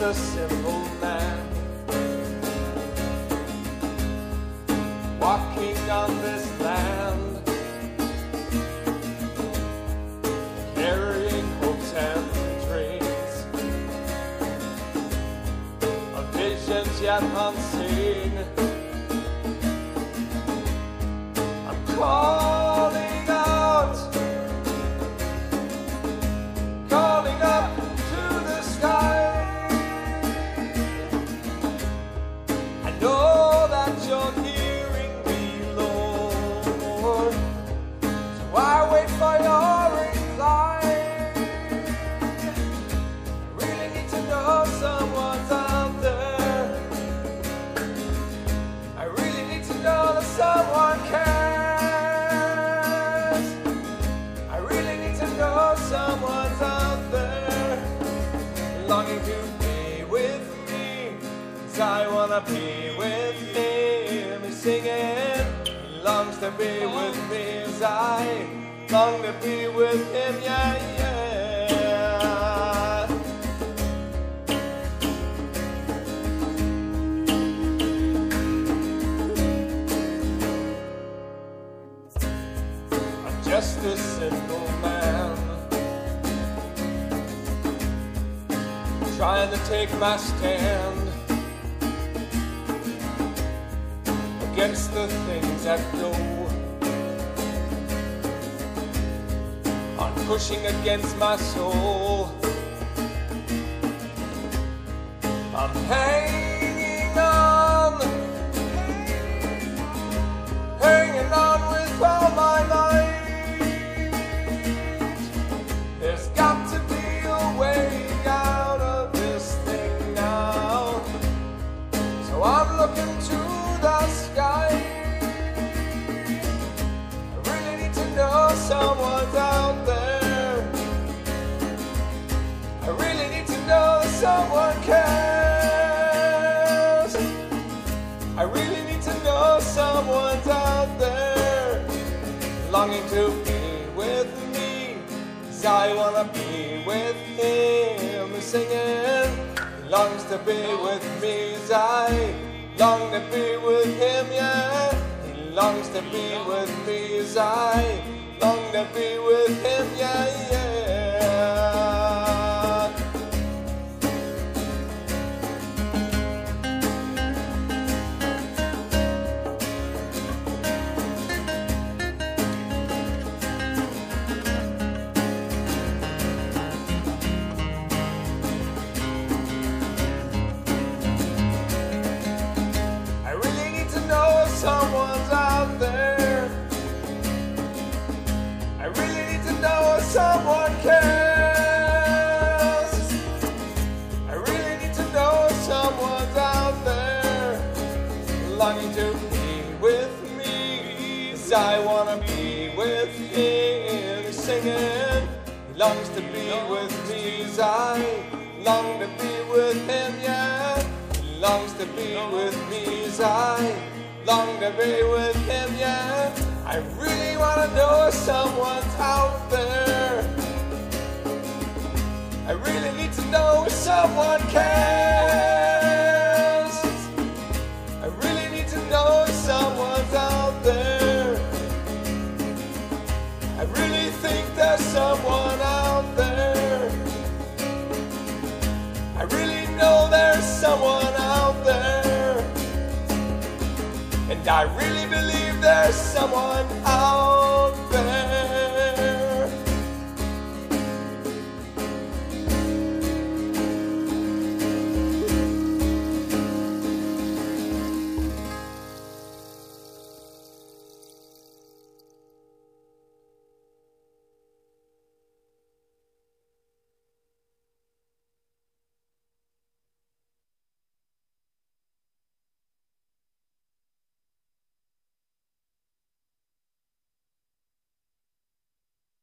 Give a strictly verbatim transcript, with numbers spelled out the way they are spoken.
a simple man, walking on this land, carrying hopes and dreams, of visions yet unseen. I'm calling out, calling up to the sky. I know that you're hearing me, Lord, so I wait for your reply. I really need to know someone's out there. I really need to know that someone cares. I really need to know someone's out there, longing to be with me, 'cause I wanna be with him. He's singing, he longs to be with me as I long to be with him, yeah, yeah. I'm just a simple man, trying to take my stand against the things that go on, pushing against my soul. I'm hanging on, hanging on with all my might. There's got to be a way out of this thing now, so I'm looking to the sky. I really need to know someone's out there. I really need to know that someone cares. I really need to know someone's out there, longing to be with me, 'cause I wanna be with him. He's singing, he longs to be with me as I long to be with him, yeah. He longs to be with me as I long to be with him, yeah, yeah. Someone's out there. I really need to know if someone cares. I really need to know if someone's out there, longing to be with me, 'cause I wanna be with him. He's singing, he longs to be with me as I long to be with him, yeah. He longs to be with me as I long to be with him, yeah. I really wanna know if someone's out there. I really need to know if someone cares. I really need to know if someone's out there. I really think there's someone out there. I really know there's someone out there. And I really believe there's someone out there.